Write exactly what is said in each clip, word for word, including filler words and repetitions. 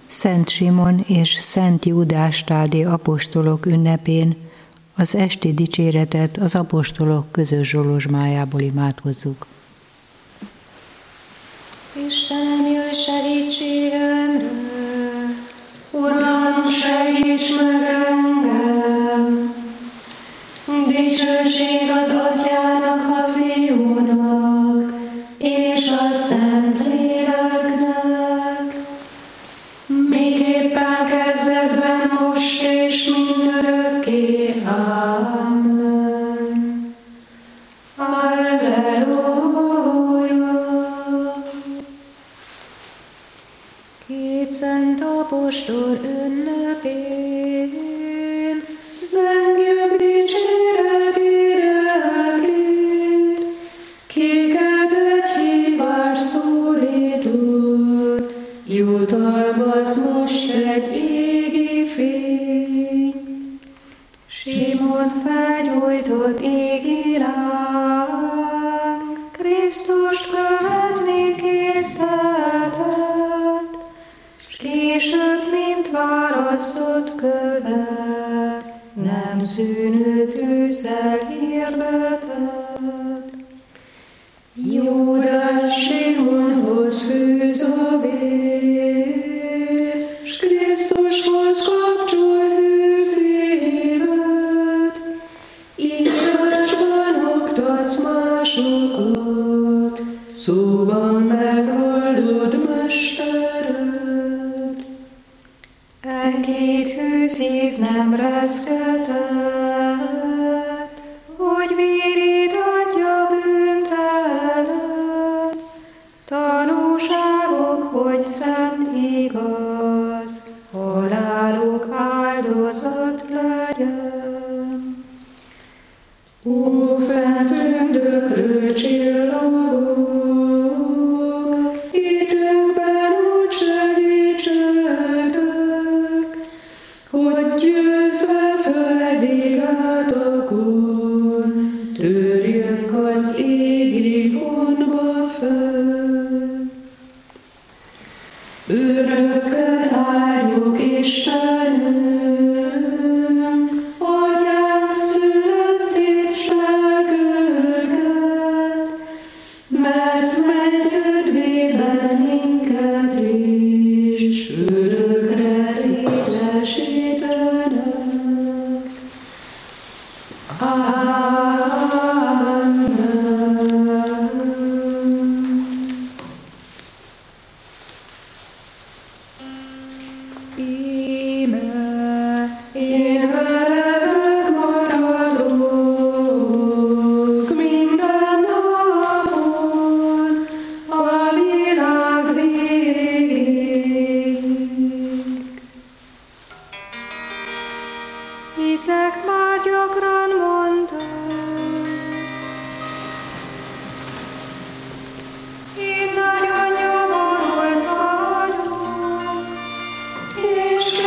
Szent Simon és Szent Júdás Tádé apostolok ünnepén az esti dicséretet az apostolok közös zsolozsmájából imádkozzuk. Istenem, jöjj segítségemre! Uram, segíts meg engem! Dicsőség az Atyának, a Fiúnak, és a Szentléleknek, miképpen kezdetben, most és mindörökké. Amen. Alleluja! Két szent apostol ünnepén zengjük dicséretére két, kiket egy hívás szólított, jutalmaz most egy égi fény. Simon felgyújtott égi ránk, Krisztust követni késztetett, s később, mint választott követ, nem szűnő tűzzel hirdetett. Júdás Simonhoz fűz a vér, s Krisztushoz kapcsol hű szívet, írásban oktatsz másokat, szóban meghallod mestered. E két hű szív nem reszketett, hogy vérét adja bűntelen. Tanúságok, hogy szent igaz, haláluk áldozat legyen. Ó, fent tündöklő csillagok, időkben úgy segítsetek, hogy győzve földig átakon, törjünk az égi honba föl. Örökön áldjuk Istenünk, Atyánk születét s lelkünket, mert mennyödvében minket is örökre részesítenek. Amen. Íme, én veletek maradok minden napon, a világ végéig. Hiszek, már gyakran mondtam, én nagyon nyomorult vagyok, és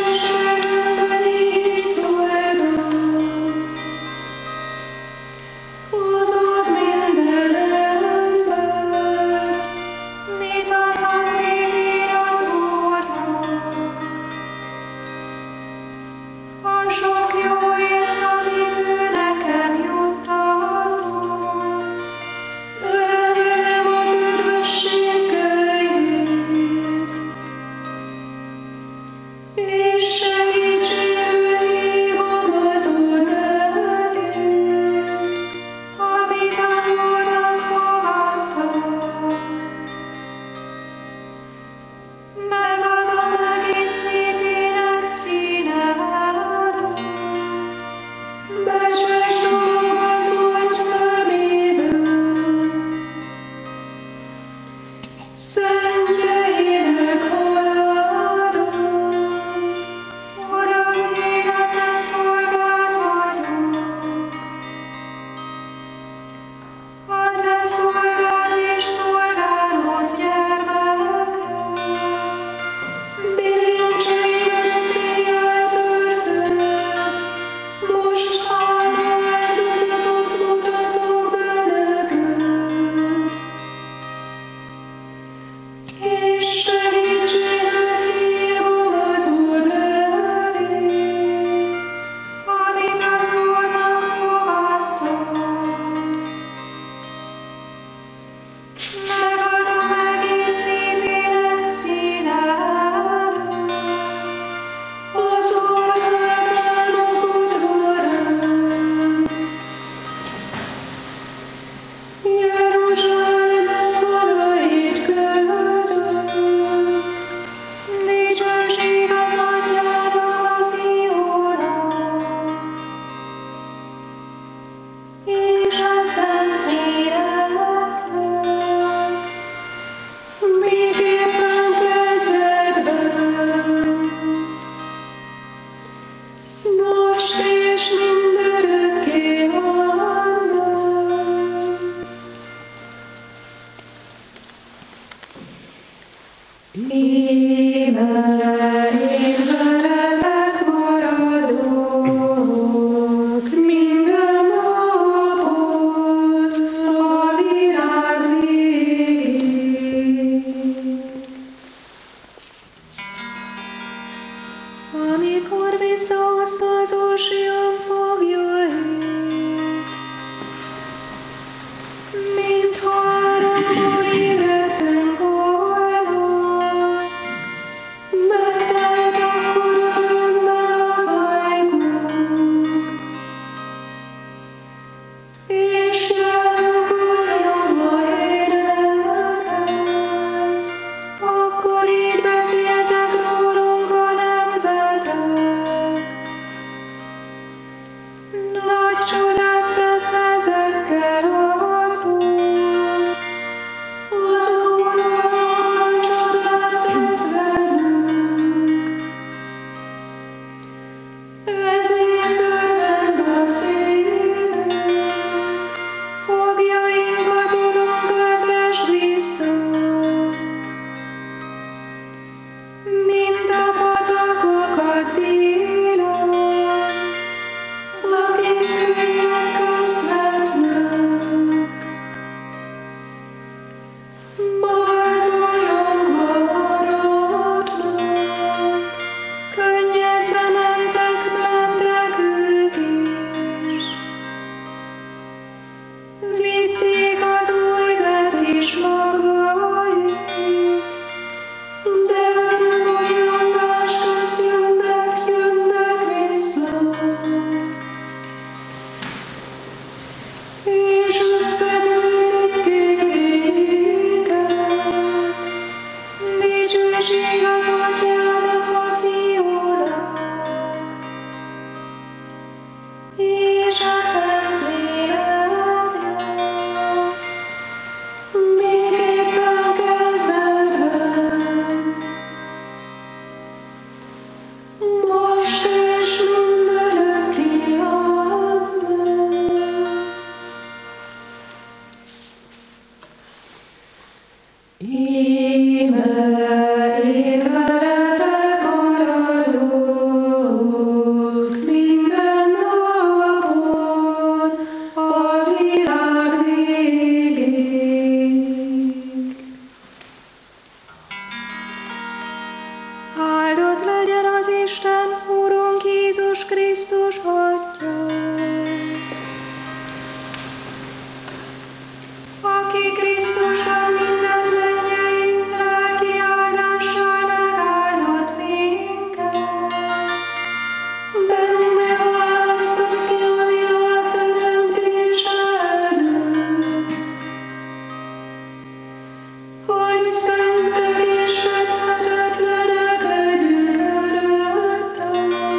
Szenttek és fedhetetlenek legyünk előtte.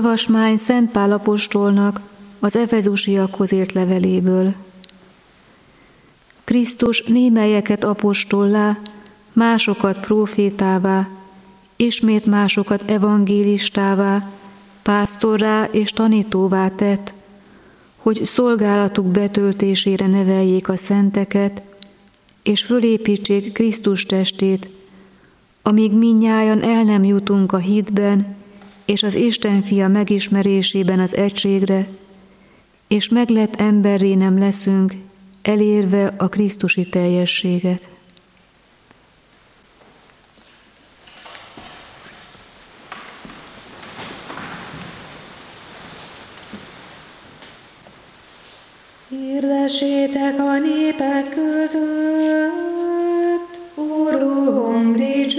Olvasmány Szent Pál apostolnak az efezusiakhoz írt leveléből. Krisztus némelyeket apostollá, másokat prófétává, ismét másokat evangélistává, pásztorrá és tanítóvá tett, hogy szolgálatuk betöltésére neveljék a szenteket, és fölépítsék Krisztus testét, amíg mindnyájan el nem jutunk a hitben és az Isten fia megismerésében az egységre, és meglett emberré nem leszünk, elérve a krisztusi teljességet. Hirdessétek a népek között, Urunk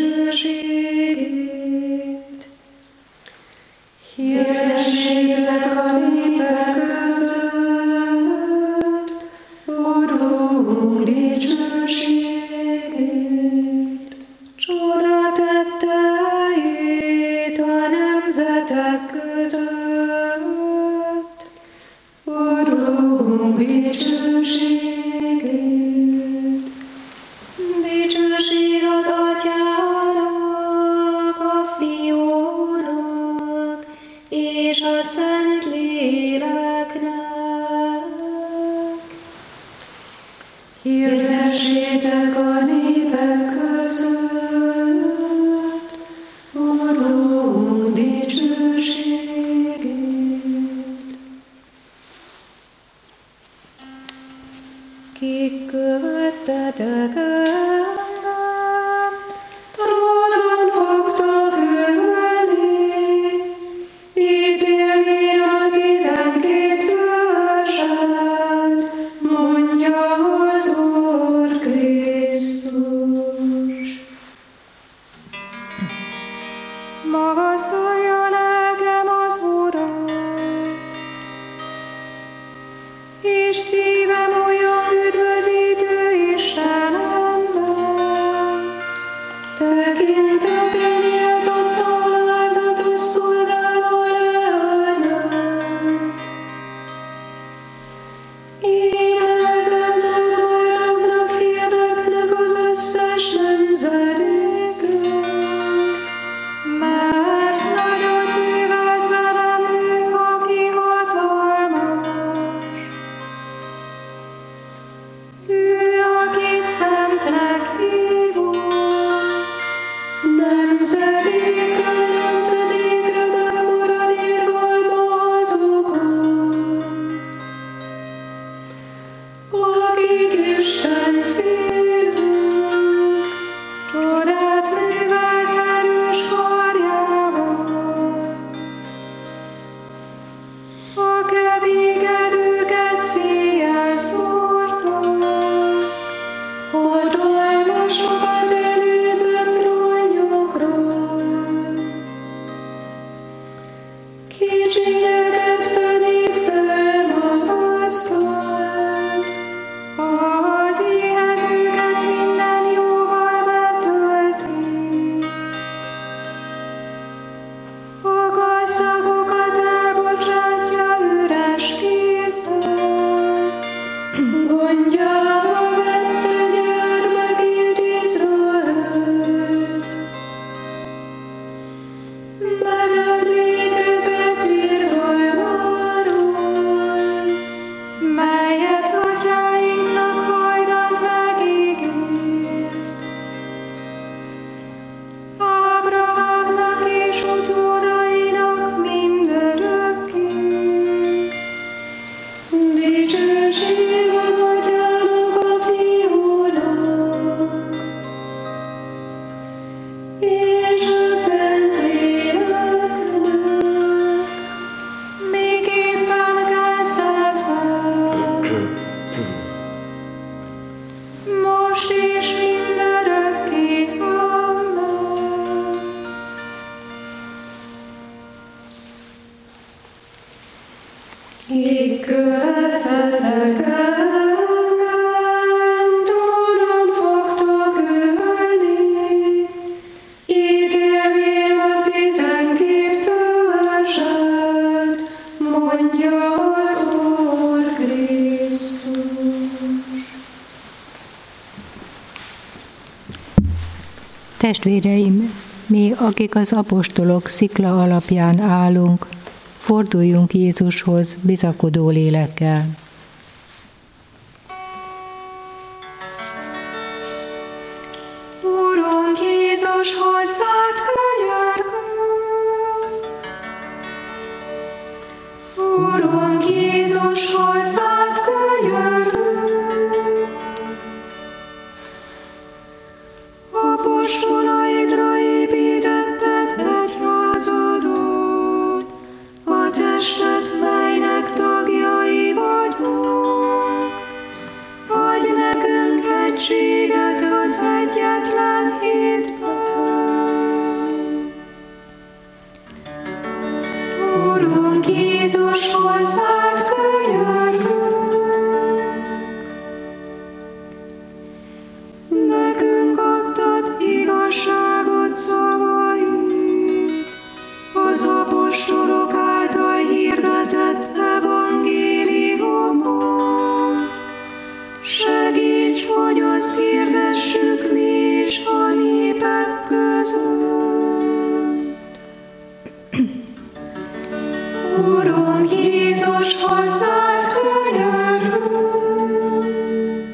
dicsőségét. Hirdessétek a népek között, Urunk dicsőségét. Csoda tetteit a nemzetek között, Urunk dicsőségét. Dicsőség az Atyának, a Fiúnak és a Szentléleknek. Hirdessétek a népek között, Urunk dicsőségét. Kik követtetek engem, trónon fogtok ülni, ítélvén a tizenkét törzset, mondja az Úr Krisztus. Magasztalja lelkem az Urat, és szívem olyan üdvözítő Istenemben, tekintetre méltott alázatos szolgáló leányát. Én ezentől boldognak hirdetnek az összes nemzedéknek, mert nagyot művelt velem ő, aki hatalmas. Ő, akit szentnek hívunk, nemzedékről nemzedékre megmarad irgalma azokon, akik Isten félnek. Csodát művelt erős karjával, a keménykedőket széjjel szórta, hatalmasokat előzött trónjukról, kicsinyeket pedig felmagasztott, az éhezőket minden jóval betölti, a gazdagokat elbocsátja üres kézzel, gondjába vette gyermekét Izraelt. Megemlékezett irgalmáról, melyet atyáinknak hajdan megígért. Ábrahámnak és utódainak mindörökké. Dicsőség az Atyának, a Fiúnak és a Szentléleknek, miképpen kezdetben, most és mindörökké. Amen. Kik követtetek engem, trónon fogtok ülni, ítélvén a tizenkét törzset, Testvéreim, mi, akik az apostolok szikla alapján állunk, forduljunk Jézushoz bizakodó lélekkel. Urunk Jézus, hozzád könyörgünk. Urunk Jézus, hozzád könyörgünk. Apostolaidra építetted egyházadat, a testet, melynek tagjai vagyunk. Adj nekünk egységet az egyetlen hitben. Urunk Jézus, hozzád könyörgünk. Nekünk adtad igazságot szavait, az apostolok által hirdetett evangéliumot. Segíts, hogy azt hirdessük mi is a népek között. Urunk Jézus, hozzád könyörgünk.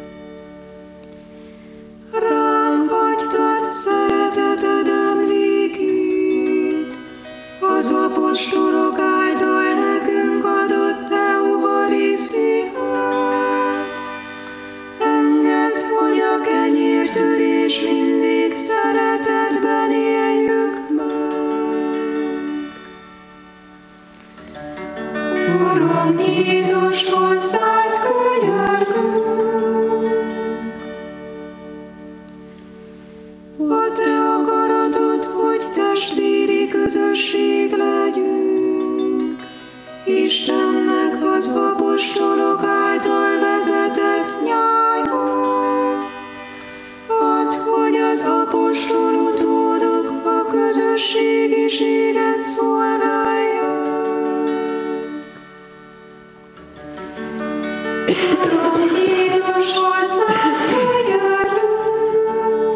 Ránk hagytad szereteted emlékét, az apostolok által nekünk adott eucharisztiát. Engedd, hogy a kenyértörés mindig szeretetben éljük meg. Urunk Jézus, hozzád könyörgünk. A te akaratod, hogy testvéri közösség legyünk, Istennek az apostolok által vezetett nyájban. Add, hogy az apostol utódok a közösségiséget szolgálják. Urunk Jézus, hozzád könyörgünk.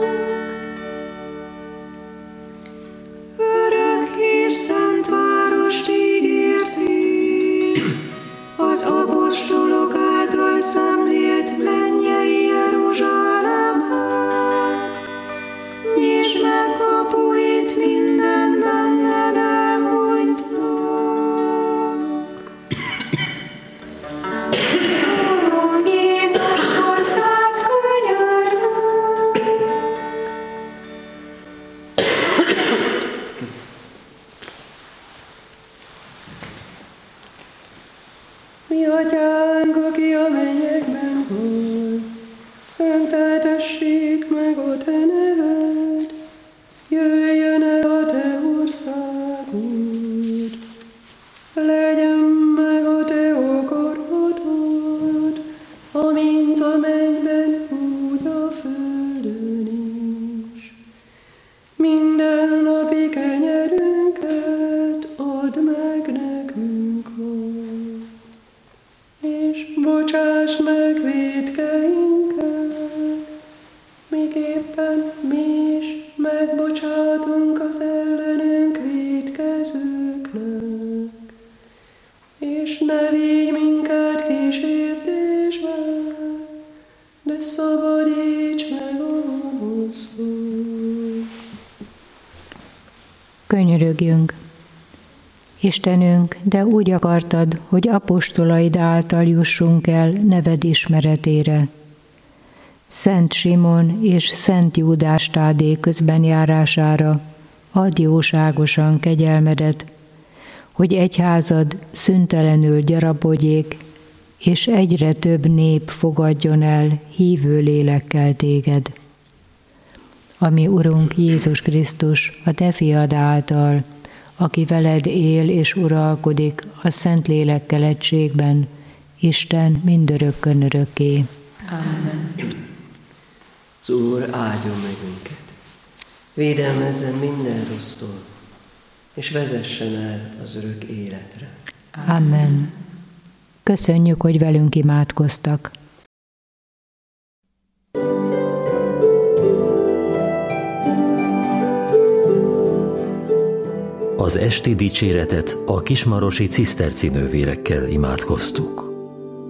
Örök és szent várost ígértél, az apostolok által szemlélt mennyei Jeruzsálemet. Nyisd meg kapuit minden benned elhunytnak. Urunk Jézus, hozzád könyörgünk. Mi atyánk, aki a mennyekben vagy, szenteltessék meg a te neved, jöjjön el a te országod, legyen meg a te akaratod, amint a mennyben, úgy a földön is. Minden napi kenyerünket add meg nekünk ma, és bocsáss meg vétkeinket, miképpen mi is megbocsátunk az ellenünk vétkezőknek. És ne vigy minket kísértésbe, de szabadíts meg a gonosztól. Könyörögjünk. Istenünk, de úgy akartad, hogy apostolaid által jussunk el neved ismeretére. Szent Simon és Szent Júdás Tádé közbenjárására add jóságosan kegyelmedet, hogy egyházad szüntelenül gyarapodjék, és egyre több nép fogadjon el hívő lélekkel téged. Ami Urunk Jézus Krisztus, a te fiad által, aki veled él és uralkodik a Szentlélekkel egységben, Isten mindörökkön örökké. Amen. Az Úr áldjon meg minket, védelmezzen minden rossztól, és vezessen el az örök életre. Amen. Köszönjük, hogy velünk imádkoztak. Az esti dicséretet a kismarosi ciszterci nővérekkel imádkoztuk.